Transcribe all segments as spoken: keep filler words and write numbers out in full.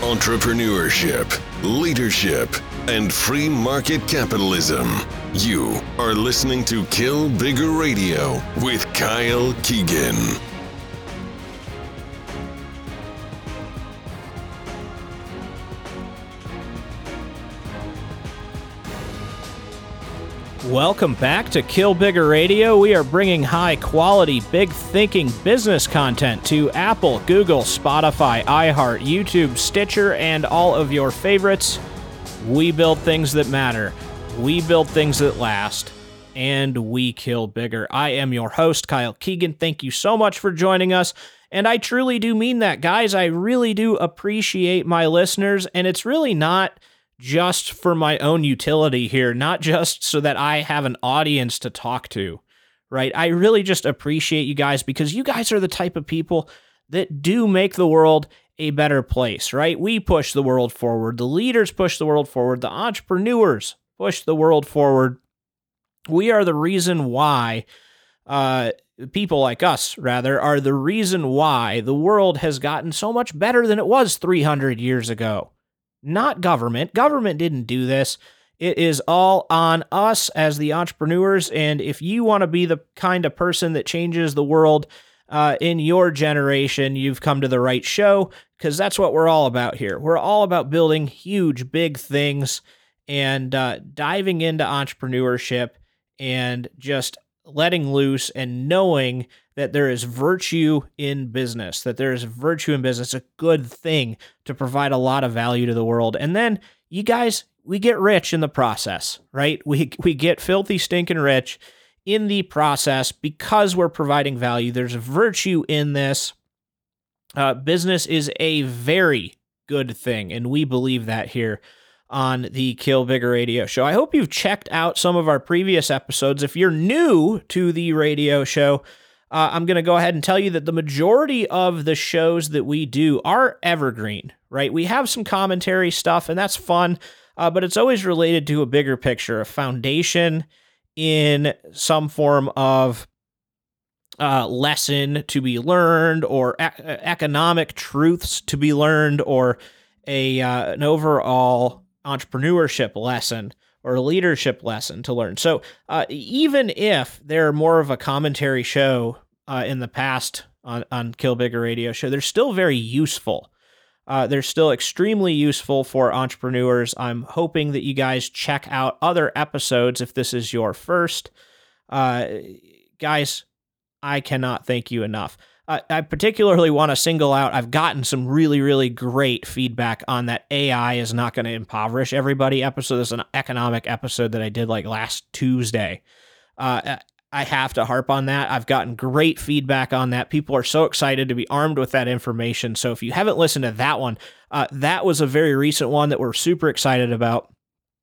entrepreneurship, leadership, and free market capitalism. You are listening to Kill Bigger Radio with Kyle Keegan. Welcome back to Kill Bigger Radio. We are bringing high-quality, big-thinking business content to Apple, Google, Spotify, iHeart, YouTube, Stitcher, and all of your favorites. We build things that matter. We build things that last. And we kill bigger. I am your host, Kyle Keegan. Thank you so much for joining us. And I truly do mean that, guys. I really do appreciate my listeners, and it's really not just for my own utility here, not just so that I have an audience to talk to, right? I really just appreciate you guys because you guys are the type of people that do make the world a better place, right? We push the world forward. The leaders push the world forward. The entrepreneurs push the world forward. We are the reason why, uh, people like us, rather, are the reason why the world has gotten so much better than it was three hundred years ago. Not government. Government didn't do this. It is all on us as the entrepreneurs. And if you want to be the kind of person that changes the world uh, in your generation, you've come to the right show, because that's what we're all about here. We're all about building huge, big things and uh, diving into entrepreneurship and just letting loose and knowing that there is virtue in business, that there is virtue in business, a good thing to provide a lot of value to the world. And then you guys, we get rich in the process, right? We we get filthy, stinking rich in the process because we're providing value. There's virtue in this. Uh, business is a very good thing, and we believe that here on the Kill Bigger Radio Show. I hope you've checked out some of our previous episodes. If you're new to the radio show, Uh, I'm going to go ahead and tell you that the majority of the shows that we do are evergreen, right? We have some commentary stuff, and that's fun, uh, but it's always related to a bigger picture, a foundation in some form of uh, lesson to be learned, or e- economic truths to be learned, or a uh, an overall entrepreneurship lesson or a leadership lesson to learn. So uh, even if they're more of a commentary show uh, in the past on, on Kill Bigger Radio Show, they're still very useful. Uh, they're still extremely useful for entrepreneurs. I'm hoping that you guys check out other episodes if this is your first. Uh, guys, I cannot thank you enough. Uh, I particularly want to single out, I've gotten some really, really great feedback on that A I is not going to impoverish everybody episode. This is an economic episode that I did like last Tuesday. Uh, I have to harp on that. I've gotten great feedback on that. People are so excited to be armed with that information. So if you haven't listened to that one, uh, that was a very recent one that we're super excited about.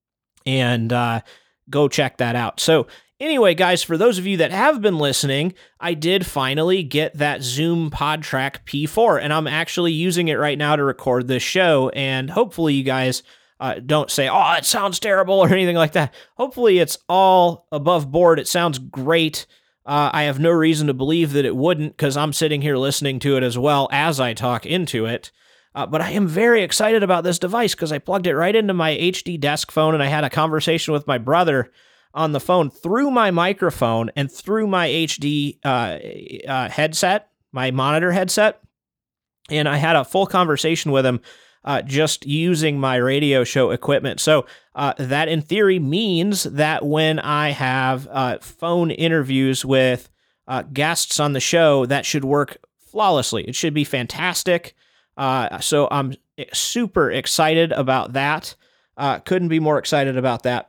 And uh, go check that out. So anyway, guys, for those of you that have been listening, I did finally get that Zoom PodTrack P four, and I'm actually using it right now to record this show, and hopefully you guys uh, don't say, oh, it sounds terrible or anything like that. Hopefully it's all above board. It sounds great. Uh, I have no reason to believe that it wouldn't, because I'm sitting here listening to it as well as I talk into it. Uh, but I am very excited about this device because I plugged it right into my H D desk phone, and I had a conversation with my brother on the phone through my microphone and through my H D uh, uh, headset, my monitor headset. And I had a full conversation with him uh, just using my radio show equipment. So uh, that in theory means that when I have uh, phone interviews with uh, guests on the show, that should work flawlessly. It should be fantastic. Uh, so I'm super excited about that. Uh, couldn't be more excited about that.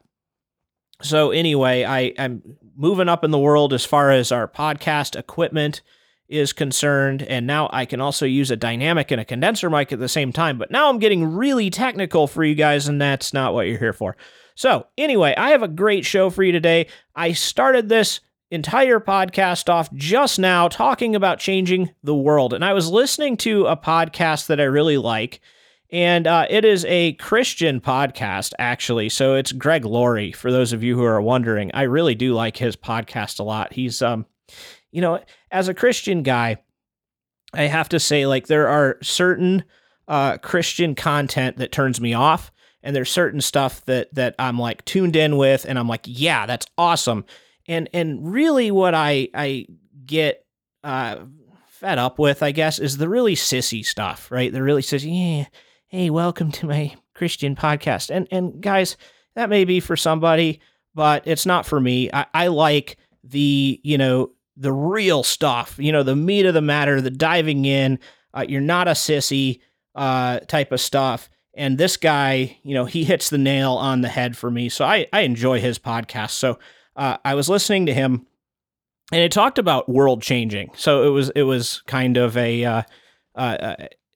So anyway, I, I'm moving up in the world as far as our podcast equipment is concerned, and now I can also use a dynamic and a condenser mic at the same time, but now I'm getting really technical for you guys, and that's not what you're here for. So anyway, I have a great show for you today. I started this entire podcast off just now talking about changing the world, and I was listening to a podcast that I really like, and uh, it is a Christian podcast, actually. So it's Greg Laurie, for those of you who are wondering. I really do like his podcast a lot. He's, um, you know, as a Christian guy, I have to say, like, there are certain uh, Christian content that turns me off, and there's certain stuff that that I'm like tuned in with, and I'm like, yeah, that's awesome. And and really, what I I get uh, fed up with, I guess, is the really sissy stuff, right? The really sissy, yeah, hey, welcome to my Christian podcast. And and guys, that may be for somebody, but it's not for me. I, I like the, you know, the real stuff, you know, the meat of the matter, the diving in, uh, you're not a sissy uh, type of stuff. And this guy, you know, he hits the nail on the head for me. So I, I enjoy his podcast. So uh, I was listening to him, and it talked about world changing. So it was, it was kind of a, uh, uh,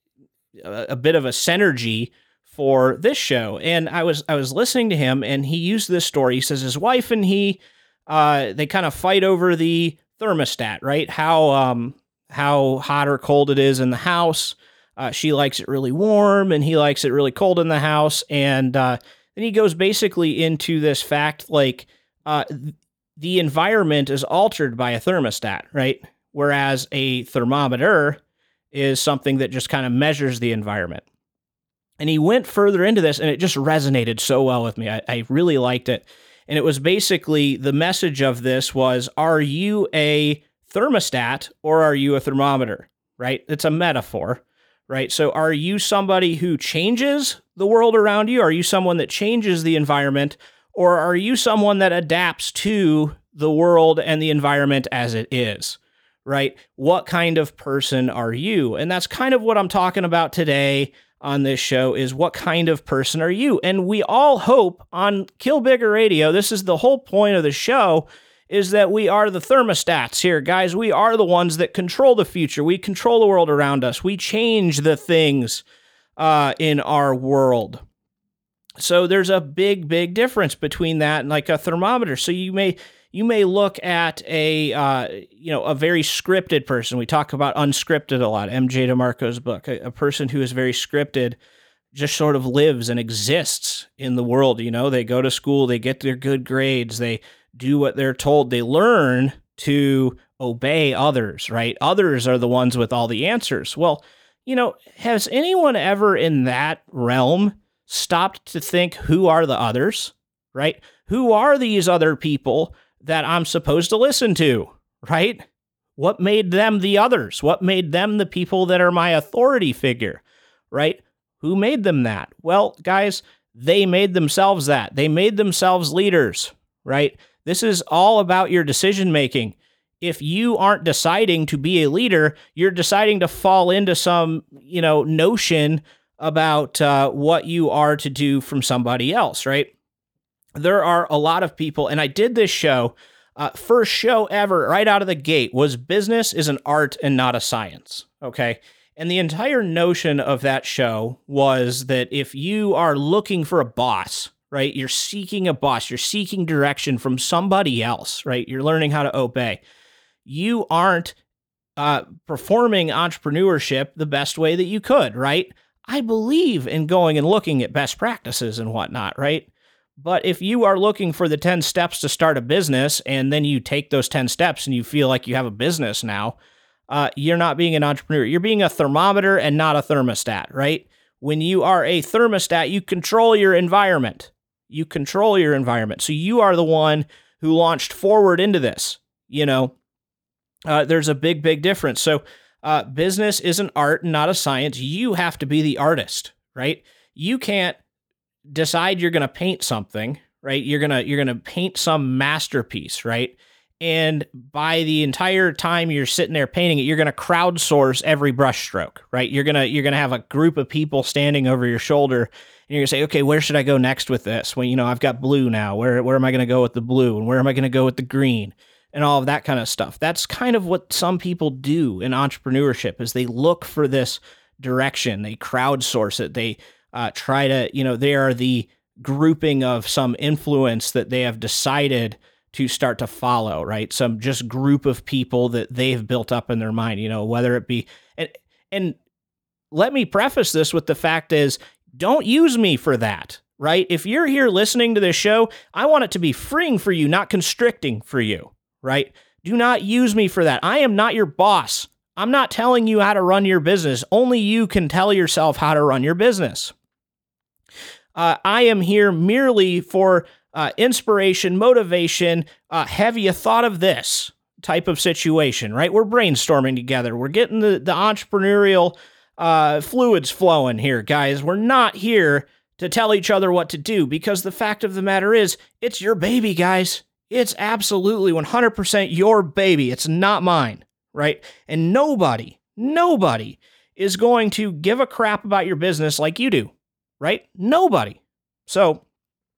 a, a bit of a synergy for this show. And I was, I was listening to him, and he used this story. He says his wife and he, uh, they kind of fight over the thermostat, right? How, um, how hot or cold it is in the house. Uh, she likes it really warm, and he likes it really cold in the house. And uh, then he goes basically into this fact, like uh, th- the environment is altered by a thermostat, right? Whereas a thermometer is something that just kind of measures the environment. And he went further into this, and it just resonated so well with me. I, I really liked it. And it was basically, the message of this was, are you a thermostat or are you a thermometer, right? It's a metaphor. Right. So are you somebody who changes the world around you? Are you someone that changes the environment, or are you someone that adapts to the world and the environment as it is? Right. What kind of person are you? And that's kind of what I'm talking about today on this show, is what kind of person are you? And we all hope on Kill Bigger Radio, this is the whole point of the show, is that we are the thermostats here, guys. We are the ones that control the future. We control the world around us. We change the things uh, in our world. So there's a big, big difference between that and like a thermometer. So you may you may look at a uh, you know a very scripted person. We talk about unscripted a lot. M J DeMarco's book, a, a person who is very scripted, just sort of lives and exists in the world. You know, they go to school, they get their good grades, they do what they're told, they learn to obey others, right? Others are the ones with all the answers. Well, you know, has anyone ever in that realm stopped to think, who are the others, right? Who are these other people that I'm supposed to listen to, right? What made them the others? What made them the people that are my authority figure, right? Who made them that? Well, guys, they made themselves that. They made themselves leaders, right? This is all about your decision making. If you aren't deciding to be a leader, you're deciding to fall into some, you know, notion about uh, what you are to do from somebody else, right? There are a lot of people, and I did this show, uh, first show ever, right out of the gate, was business is an art and not a science, okay? And the entire notion of that show was that if you are looking for a boss, right, you're seeking a boss, you're seeking direction from somebody else, right? You're learning how to obey. You aren't uh, performing entrepreneurship the best way that you could, right? I believe in going and looking at best practices and whatnot, right? But if you are looking for the ten steps to start a business, and then you take those ten steps and you feel like you have a business now, uh, you're not being an entrepreneur. You're being a thermometer and not a thermostat, right? When you are a thermostat, you control your environment. You control your environment. So you are the one who launched forward into this. You know, uh, there's a big, big difference. So uh, business is an art and not a science. You have to be the artist, right? You can't decide you're going to paint something, right? You're going to, you're going to paint some masterpiece, right? And by the entire time you're sitting there painting it, you're going to crowdsource every brushstroke, right? You're going to, you're going to have a group of people standing over your shoulder, and you're going to say, okay, where should I go next with this? Well, you know, I've got blue now. Where, where am I going to go with the blue? And where am I going to go with the green? And all of that kind of stuff. That's kind of what some people do in entrepreneurship, is they look for this direction. They crowdsource it. They uh, try to, you know, they are the grouping of some influence that they have decided to start to follow, right? Some just group of people that they've built up in their mind, you know, whether it be, and, and let me preface this with the fact is, don't use me for that, right? If you're here listening to this show, I want it to be freeing for you, not constricting for you, right? Do not use me for that. I am not your boss. I'm not telling you how to run your business. Only you can tell yourself how to run your business. Uh, I am here merely for uh, inspiration, motivation. Uh, have you thought of this type of situation, right? We're brainstorming together. We're getting the, the entrepreneurial uh, fluids flowing here, guys. We're not here to tell each other what to do, because the fact of the matter is, it's your baby, guys. It's absolutely one hundred percent your baby. It's not mine, right? And nobody, nobody is going to give a crap about your business like you do, right? Nobody. So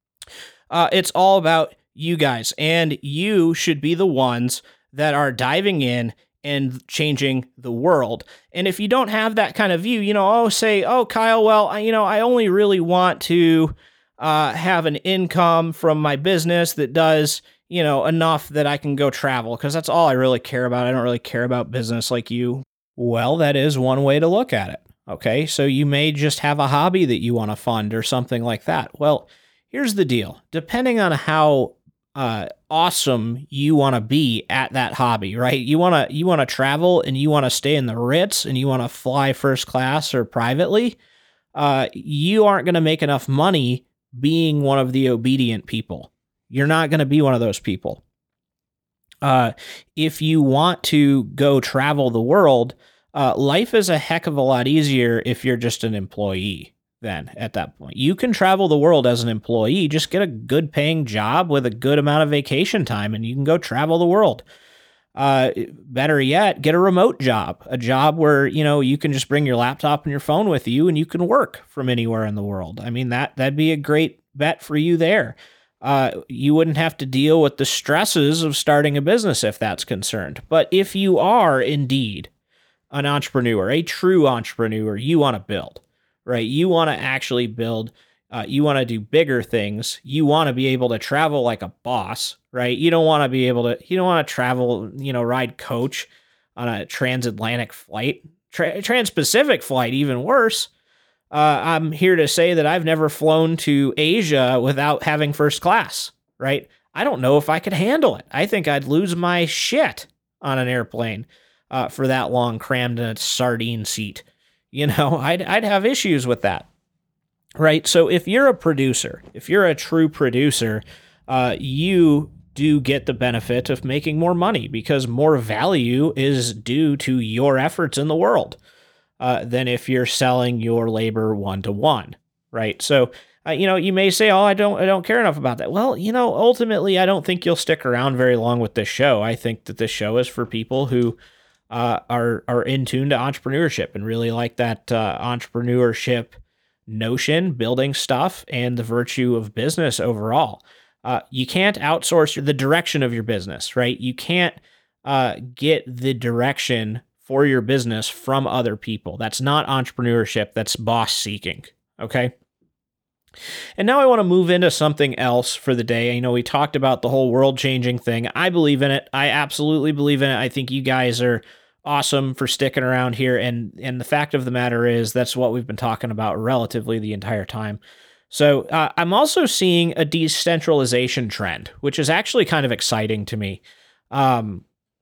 uh, it's all about you guys, and you should be the ones that are diving in and changing the world. And if you don't have that kind of view, you know, oh, say, oh, Kyle, well, I, you know, I only really want to uh, have an income from my business that does, you know, enough that I can go travel, because that's all I really care about. I don't really care about business like you. Well, that is one way to look at it. Okay, so you may just have a hobby that you want to fund or something like that. Well, here's the deal. Depending on how uh, awesome you want to be at that hobby, right? You want to you want to travel and you want to stay in the Ritz and you want to fly first class or privately, uh, you aren't going to make enough money being one of the obedient people. You're not going to be one of those people. Uh, if you want to go travel the world, uh, life is a heck of a lot easier if you're just an employee. Then at that point, you can travel the world as an employee. Just get a good paying job with a good amount of vacation time and you can go travel the world. Uh, better yet, get a remote job, a job where, you know, you can just bring your laptop and your phone with you and you can work from anywhere in the world. I mean, that, that'd be a great bet for you there. Uh, you wouldn't have to deal with the stresses of starting a business if that's concerned. But if you are indeed an entrepreneur, a true entrepreneur, you want to build. Right? You want to actually build, uh, you want to do bigger things. You want to be able to travel like a boss, right? You don't want to be able to, you don't want to travel, you know, ride coach on a transatlantic flight, tra- trans-Pacific flight, even worse. Uh, I'm here to say that I've never flown to Asia without having first class, right? I don't know if I could handle it. I think I'd lose my shit on an airplane uh, for that long, crammed in a sardine seat. You know, I'd I'd have issues with that, right? So if you're a producer, if you're a true producer, uh, you do get the benefit of making more money because more value is due to your efforts in the world uh, than if you're selling your labor one to one, right? So uh, you know, you may say, "Oh, I don't I don't care enough about that." Well, you know, ultimately, I don't think you'll stick around very long with this show. I think that this show is for people who Uh, are are in tune to entrepreneurship and really like that uh, entrepreneurship notion, building stuff, and the virtue of business overall. Uh, you can't outsource the direction of your business, right? You can't uh, get the direction for your business from other people. That's not entrepreneurship. That's boss seeking. Okay. And now I want to move into something else for the day. You know, we talked about the whole world changing thing. I believe in it. I absolutely believe in it. I think you guys are awesome for sticking around here. And, and the fact of the matter is that's what we've been talking about relatively the entire time. So uh, I'm also seeing a decentralization trend, which is actually kind of exciting to me. Um,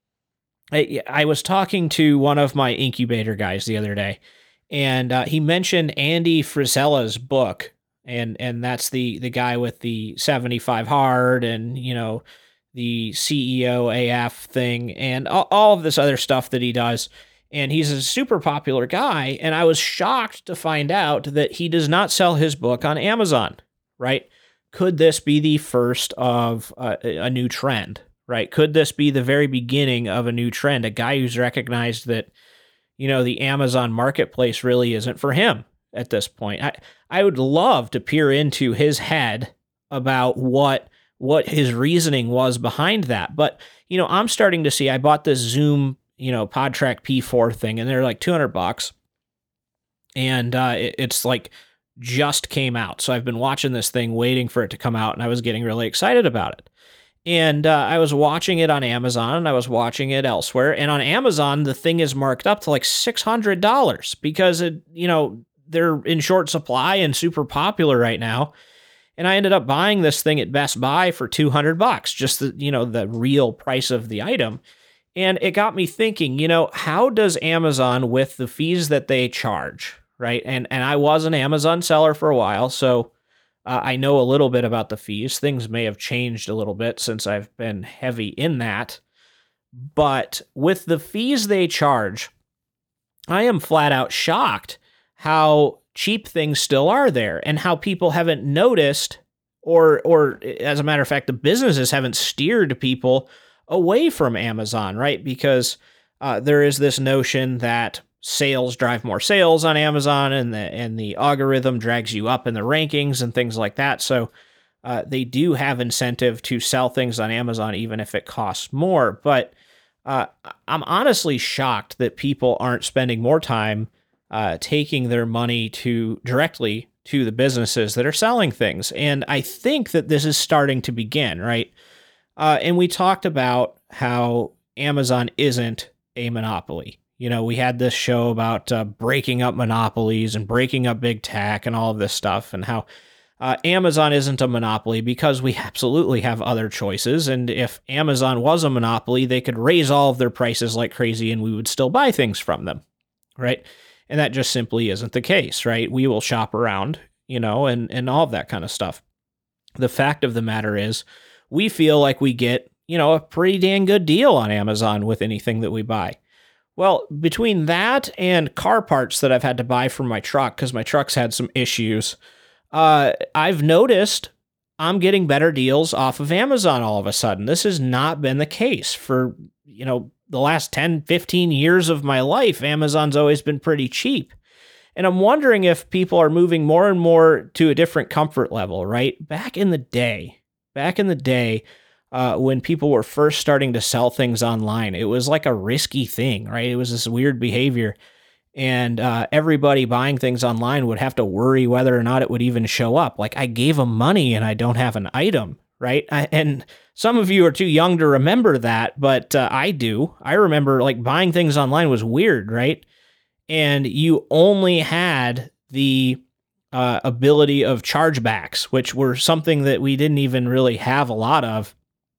I, I was talking to one of my incubator guys the other day, and uh, he mentioned Andy Frisella's book. And and that's the the guy with the seventy-five hard and, you know, the C E O A F thing and all, all of this other stuff that he does. And he's a super popular guy. And I was shocked to find out that he does not sell his book on Amazon, right? Could this be the first of a, a new trend, right? Could this be the very beginning of a new trend? A guy who's recognized that, you know, the Amazon marketplace really isn't for him at this point. I, I would love to peer into his head about what what his reasoning was behind that. But, you know, I'm starting to see, I bought this Zoom, you know, PodTrack P four thing, and they're like two hundred bucks. And uh, it, it's like just came out. So I've been watching this thing, waiting for it to come out, and I was getting really excited about it. And uh, I was watching it on Amazon, and I was watching it elsewhere. And on Amazon, the thing is marked up to like six hundred dollars because, it, you know, they're in short supply and super popular right now. And I ended up buying this thing at Best Buy for two hundred bucks, just the, you know, the real price of the item. And it got me thinking, you know, how does Amazon, with the fees that they charge, right? And and I was an Amazon seller for a while, so uh, I know a little bit about the fees. Things may have changed a little bit since I've been heavy in that. But with the fees they charge, I am flat out shocked how cheap things still are there and how people haven't noticed, or or as a matter of fact, the businesses haven't steered people away from Amazon, right? Because uh, there is this notion that sales drive more sales on Amazon, and the and the algorithm drags you up in the rankings and things like that. So uh, they do have incentive to sell things on Amazon, even if it costs more. But uh, I'm honestly shocked that people aren't spending more time uh, taking their money to directly to the businesses that are selling things. And I think that this is starting to begin, right? Uh, and we talked about how Amazon isn't a monopoly. You know, we had this show about uh, breaking up monopolies and breaking up big tech and all of this stuff, and how uh, Amazon isn't a monopoly because we absolutely have other choices. And if Amazon was a monopoly, they could raise all of their prices like crazy and we would still buy things from them, right? And that just simply isn't the case, right? We will shop around, you know, and, and all of that kind of stuff. The fact of the matter is, we feel like we get, you know, a pretty dang good deal on Amazon with anything that we buy. Well, between that and car parts that I've had to buy for my truck, because my truck's had some issues, uh, I've noticed I'm getting better deals off of Amazon all of a sudden. This has not been the case for, you know, the last ten, fifteen years of my life. Amazon's always been pretty cheap. And I'm wondering if people are moving more and more to a different comfort level, right? Back in the day, Back in the day, uh, when people were first starting to sell things online, it was like a risky thing, right? It was this weird behavior. And uh, everybody buying things online would have to worry whether or not it would even show up. Like, I gave them money and I don't have an item, right? I, and some of you are too young to remember that, but uh, I do. I remember, like, buying things online was weird, right? And you only had the Uh, ability of chargebacks, which were something that we didn't even really have a lot of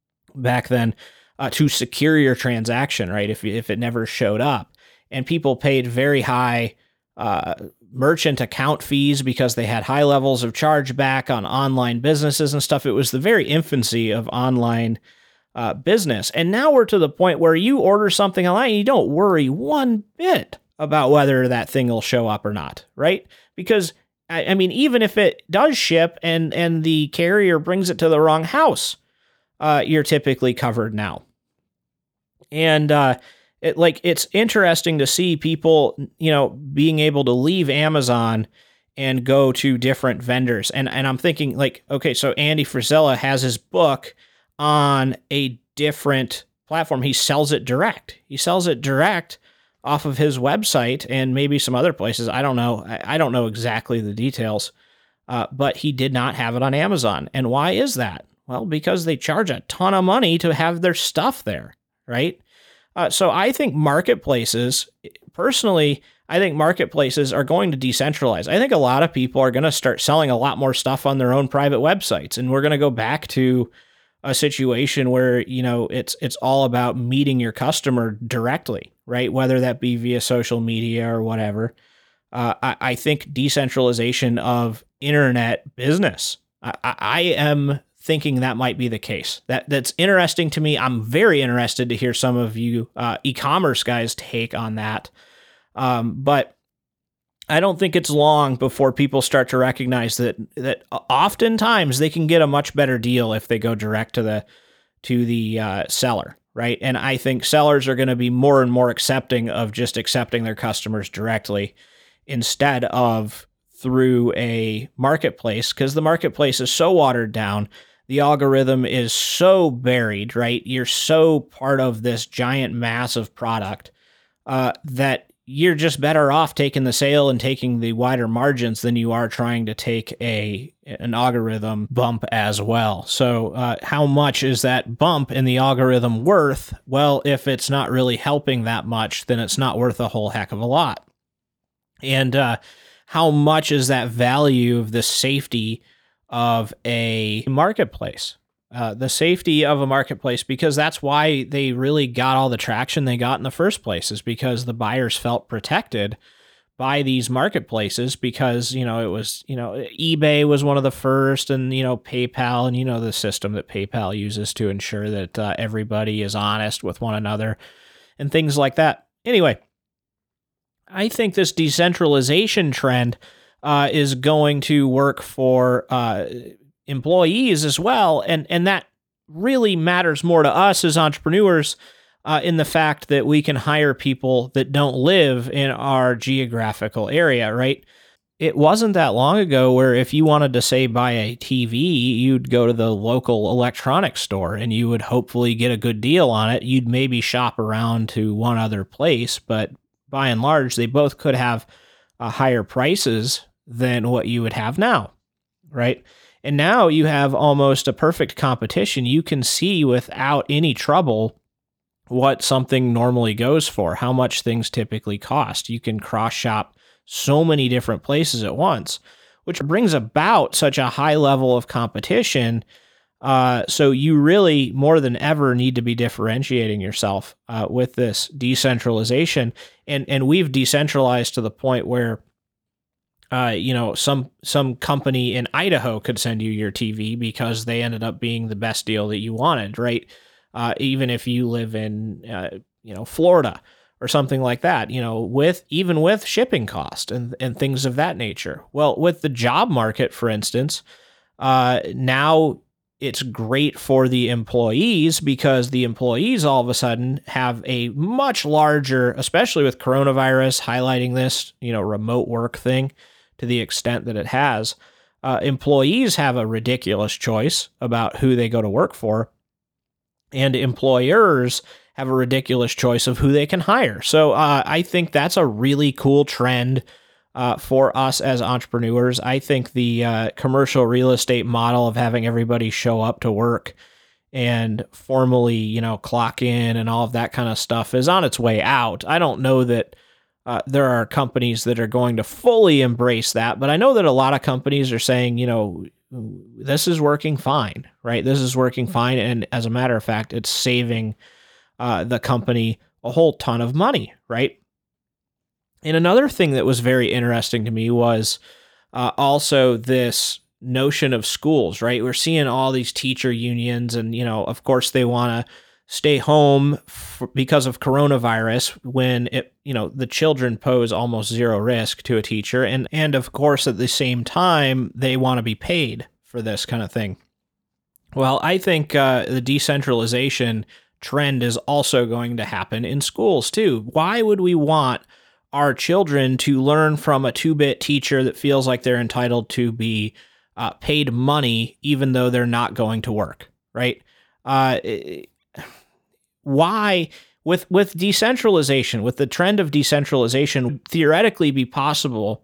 back then, uh, to secure your transaction, right? If if it never showed up, and people paid very high uh, merchant account fees because they had high levels of chargeback on online businesses and stuff. It was the very infancy of online uh, business, and now we're to the point where you order something online and you don't worry one bit about whether that thing will show up or not, right? Because I mean, even if it does ship and, and the carrier brings it to the wrong house, uh, you're typically covered now. And uh, it like it's interesting to see people, you know, being able to leave Amazon and go to different vendors. And and I'm thinking, like, okay, so Andy Frisella has his book on a different platform. He sells it direct. He sells it direct off of his website and maybe some other places. I don't know. I, I don't know exactly the details, uh, but he did not have it on Amazon. And why is that? Well, because they charge a ton of money to have their stuff there, right? Uh, so I think marketplaces, personally, I think marketplaces are going to decentralize. I think a lot of people are going to start selling a lot more stuff on their own private websites, and we're going to go back to a situation where, you know, it's it's all about meeting your customer directly, right? Whether that be via social media or whatever. Uh, I, I think decentralization of internet business. I, I am thinking that might be the case. That that's interesting to me. I'm very interested to hear some of you uh, e-commerce guys' take on that. Um, but I don't think it's long before people start to recognize that that oftentimes they can get a much better deal if they go direct to the to the uh, seller, right? And I think sellers are going to be more and more accepting of just accepting their customers directly instead of through a marketplace, because the marketplace is so watered down. The algorithm is so buried, right? You're so part of this giant mass of product uh, that you're just better off taking the sale and taking the wider margins than you are trying to take a an algorithm bump as well. So uh, how much is that bump in the algorithm worth? Well, if it's not really helping that much, then it's not worth a whole heck of a lot. And uh, how much is that value of the safety of a marketplace, Uh, the safety of a marketplace, because that's why they really got all the traction they got in the first place, is because the buyers felt protected by these marketplaces, because, you know, it was, you know, eBay was one of the first, and, you know, PayPal, and, you know, the system that PayPal uses to ensure that uh, everybody is honest with one another and things like that. Anyway, I think this decentralization trend uh, is going to work for uh, employees as well. And, and that really matters more to us as entrepreneurs uh, in the fact that we can hire people that don't live in our geographical area, right? It wasn't that long ago where if you wanted to, say, buy a T V, you'd go to the local electronics store and you would hopefully get a good deal on it. You'd maybe shop around to one other place, but by and large, they both could have uh, higher prices than what you would have now, right? And now you have almost a perfect competition. You can see without any trouble what something normally goes for, how much things typically cost. You can cross-shop so many different places at once, which brings about such a high level of competition. Uh, so you really, more than ever, need to be differentiating yourself uh, with this decentralization. And and we've decentralized to the point where Uh, you know, some some company in Idaho could send you your T V because they ended up being the best deal that you wanted, right? Uh, even if you live in, uh, you know, Florida or something like that, you know, with even with shipping cost and and things of that nature. Well, with the job market, for instance, uh, now it's great for the employees because the employees all of a sudden have a much larger, especially with coronavirus highlighting this, you know, remote work thing to the extent that it has. Uh, employees have a ridiculous choice about who they go to work for, and employers have a ridiculous choice of who they can hire. So uh, I think that's a really cool trend uh, for us as entrepreneurs. I think the uh, commercial real estate model of having everybody show up to work and formally, you know, clock in and all of that kind of stuff is on its way out. I don't know that Uh, there are companies that are going to fully embrace that, but I know that a lot of companies are saying, you know, this is working fine, right? This is working fine. And as a matter of fact, it's saving uh, the company a whole ton of money, right? And another thing that was very interesting to me was uh, also this notion of schools, right? We're seeing all these teacher unions, and, you know, of course they want to stay home f- because of coronavirus when it, you know, the children pose almost zero risk to a teacher. And, and of course, at the same time, they want to be paid for this kind of thing. Well, I think uh, the decentralization trend is also going to happen in schools too. Why would we want our children to learn from a two-bit teacher that feels like they're entitled to be uh, paid money even though they're not going to work, right? Uh, it, Why, with with decentralization, with the trend of decentralization, would theoretically be possible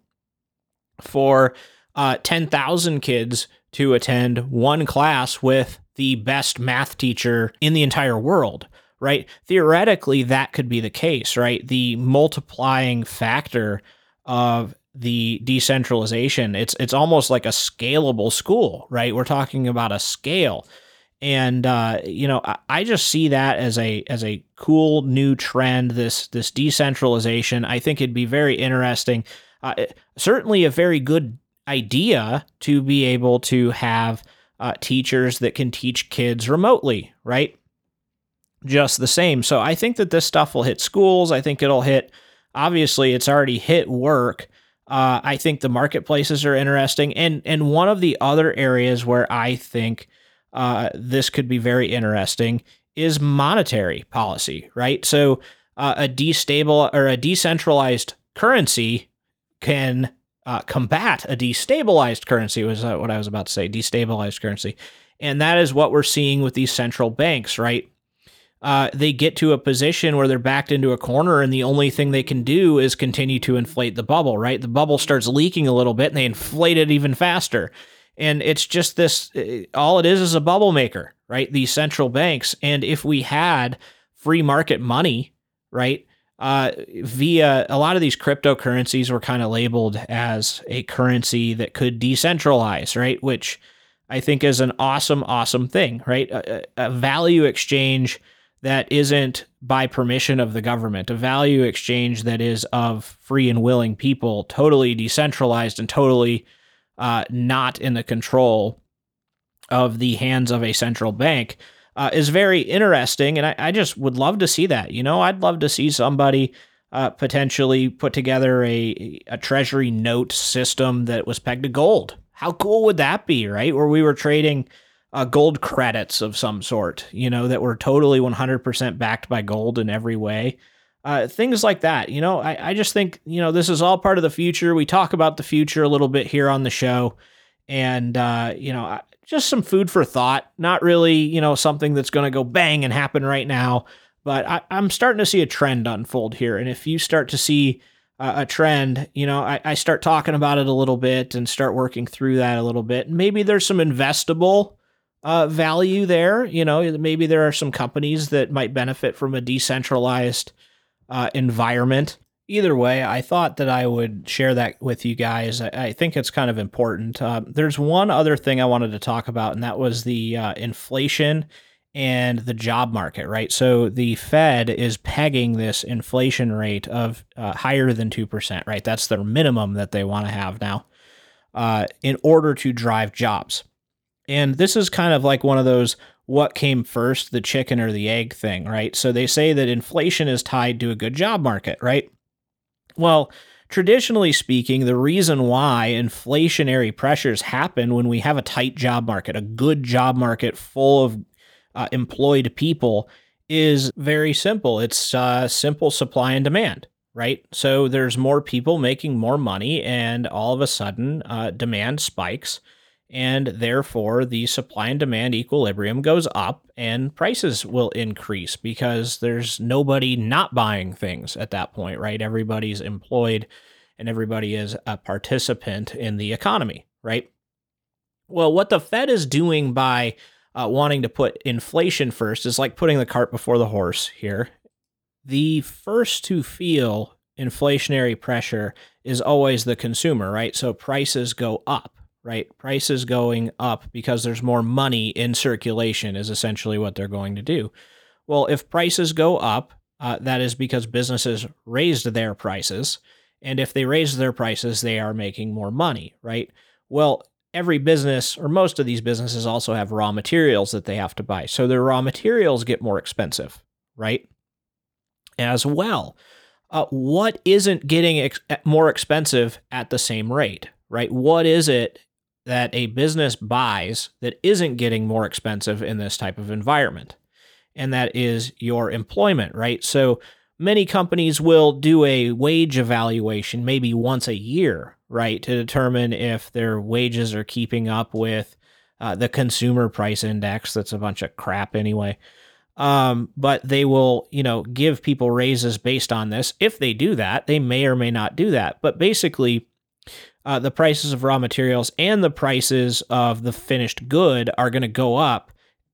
for uh, ten thousand kids to attend one class with the best math teacher in the entire world, right? Theoretically, that could be the case, right? The multiplying factor of the decentralization, it's it's almost like a scalable school, right? We're talking about a scale. And, uh, you know, I, I just see that as a as a cool new trend, this this decentralization. I think it'd be very interesting. Uh, certainly a very good idea to be able to have uh, teachers that can teach kids remotely, right? Just the same. So I think that this stuff will hit schools. I think it'll hit, obviously, it's already hit work. Uh, I think the marketplaces are interesting. And, and one of the other areas where I think Uh, this could be very interesting is monetary policy, right? So uh, a destable or a decentralized currency can uh, combat a destabilized currency was uh, what I was about to say, destabilized currency. And that is what we're seeing with these central banks, right? Uh, they get to a position where they're backed into a corner and the only thing they can do is continue to inflate the bubble, right? The bubble starts leaking a little bit and they inflate it even faster. And it's just this, all it is is a bubble maker, right? These central banks. And if we had free market money, right, uh, via a lot of these cryptocurrencies were kind of labeled as a currency that could decentralize, right? Which I think is an awesome, awesome thing, right? A, a value exchange that isn't by permission of the government, a value exchange that is of free and willing people, totally decentralized and totally uh, not in the control of the hands of a central bank, uh, is very interesting. And I, I just would love to see that. You know, I'd love to see somebody uh, potentially put together a, a treasury note system that was pegged to gold. How cool would that be, right? Where we were trading Uh, gold credits of some sort, you know, that were totally one hundred percent backed by gold in every way. Uh, things like that. You know, I, I just think, you know, this is all part of the future. We talk about the future a little bit here on the show. And, uh, you know, just some food for thought. Not really, you know, something that's going to go bang and happen right now. But I, I'm starting to see a trend unfold here. And if you start to see uh, a trend, you know, I, I start talking about it a little bit and start working through that a little bit. And maybe there's some investable Uh, value there. You know, maybe there are some companies that might benefit from a decentralized uh, environment. Either way, I thought that I would share that with you guys. I, I think it's kind of important. Uh, there's one other thing I wanted to talk about, and that was the uh, inflation and the job market, right? So the Fed is pegging this inflation rate of uh, higher than two percent, right? That's their minimum that they want to have now uh, in order to drive jobs. And this is kind of like one of those what came first, the chicken or the egg thing, right? So they say that inflation is tied to a good job market, right? Well, traditionally speaking, the reason why inflationary pressures happen when we have a tight job market, a good job market full of uh, employed people, is very simple. It's uh, simple supply and demand, right? So there's more people making more money, and all of a sudden uh, demand spikes. And therefore, the supply and demand equilibrium goes up and prices will increase because there's nobody not buying things at that point, right? Everybody's employed and everybody is a participant in the economy, right? Well, what the Fed is doing by uh, wanting to put inflation first is like putting the cart before the horse here. The first to feel inflationary pressure is always the consumer, right? So prices go up. Right? Prices going up because there's more money in circulation is essentially what they're going to do. Well, if prices go up, uh, that is because businesses raised their prices. And if they raise their prices, they are making more money, right? Well, every business or most of these businesses also have raw materials that they have to buy. So their raw materials get more expensive, right? As well. Uh, what isn't getting ex- more expensive at the same rate, right? What is it that a business buys that isn't getting more expensive in this type of environment? And that is your employment, right? So many companies will do a wage evaluation maybe once a year, right, to determine if their wages are keeping up with uh, the consumer price index. That's a bunch of crap anyway. Um, but they will, you know, give people raises based on this. If they do that, they may or may not do that. But basically, Uh, the prices of raw materials and the prices of the finished good are going to go up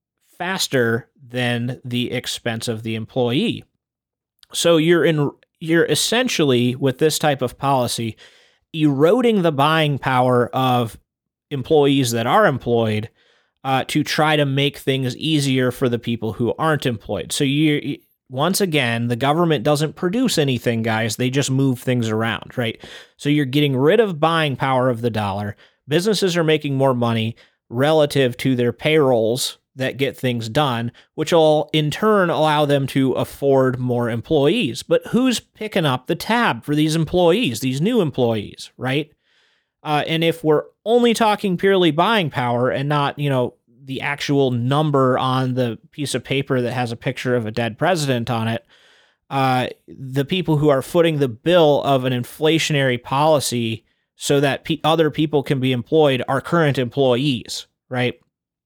faster than the expense of the employee. So you're in, you're essentially, with this type of policy, eroding the buying power of employees that are employed uh, to try to make things easier for the people who aren't employed. So you Once again, the government doesn't produce anything, guys. They just move things around, right? So you're getting rid of buying power of the dollar. Businesses are making more money relative to their payrolls that get things done, which will in turn allow them to afford more employees. But who's picking up the tab for these employees, these new employees, right? Uh, and if we're only talking purely buying power and not, you know, the actual number on the piece of paper that has a picture of a dead president on it, uh, the people who are footing the bill of an inflationary policy so that pe- other people can be employed are current employees, right?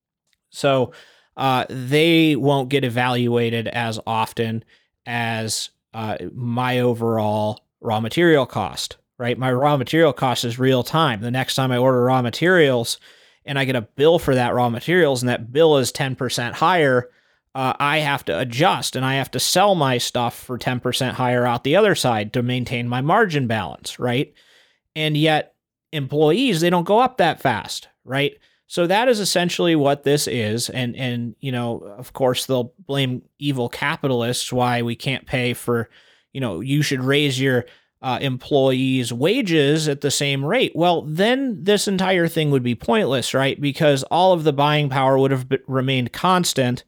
So uh, they won't get evaluated as often as uh, my overall raw material cost, right? My raw material cost is real time. The next time I order raw materials, and I get a bill for that raw materials, and that bill is ten percent higher, uh, I have to adjust, and I have to sell my stuff for ten percent higher out the other side to maintain my margin balance, right? And yet, employees, they don't go up that fast, right? So that is essentially what this is. And, and, you know, of course, they'll blame evil capitalists why we can't pay for, you know, you should raise your uh, employees' wages at the same rate. Well, then this entire thing would be pointless, right? Because all of the buying power would have remained constant,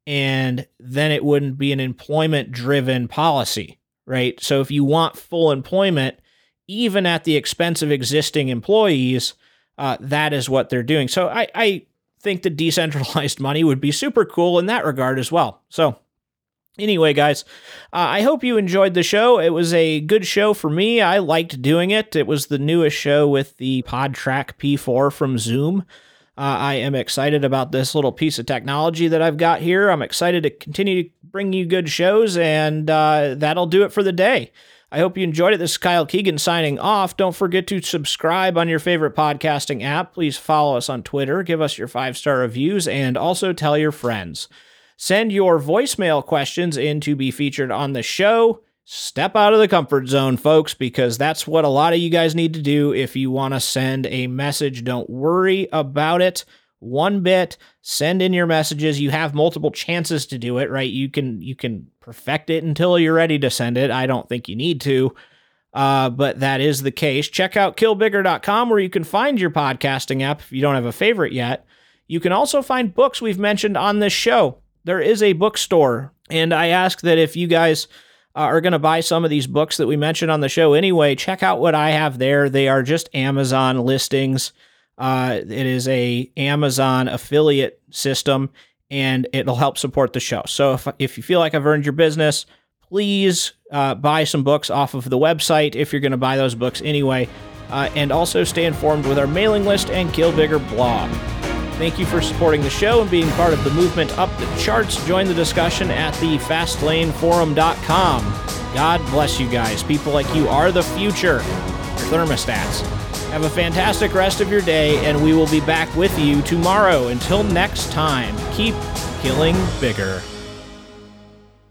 and then it wouldn't be an employment-driven policy, right? So if you want full employment, even at the expense of existing employees, uh, that is what they're doing. So I, I think the decentralized money would be super cool in that regard as well. So anyway, guys, uh, I hope you enjoyed the show. It was a good show for me. I liked doing it. It was the newest show with the PodTrack P four from Zoom. Uh, I am excited about this little piece of technology that I've got here. I'm excited to continue to bring you good shows, and uh, that'll do it for the day. I hope you enjoyed it. This is Kyle Keegan signing off. Don't forget to subscribe on your favorite podcasting app. Please follow us on Twitter, give us your five-star reviews, and also tell your friends. Send your voicemail questions in to be featured on the show. Step out of the comfort zone, folks, because that's what a lot of you guys need to do if you want to send a message. Don't worry about it one bit. Send in your messages. You have multiple chances to do it, right? You can you can perfect it until you're ready to send it. I don't think you need to, uh, but that is the case. Check out kill bigger dot com where you can find your podcasting app if you don't have a favorite yet. You can also find books we've mentioned on this show. There is a bookstore, and I ask that if you guys Uh, are going to buy some of these books that we mentioned on the show anyway, check out what I have there. They are just Amazon listings. Uh, it is a Amazon affiliate system, and it'll help support the show. So if, if you feel like I've earned your business, please uh, buy some books off of the website if you're going to buy those books anyway. Uh, and also stay informed with our mailing list and Kill Bigger blog. Thank you for supporting the show and being part of the movement up the charts. Join the discussion at the fastlane forum dot com. God bless you guys. People like you are the future. Your thermostats. Have a fantastic rest of your day, and we will be back with you tomorrow. Until next time, keep killing bigger.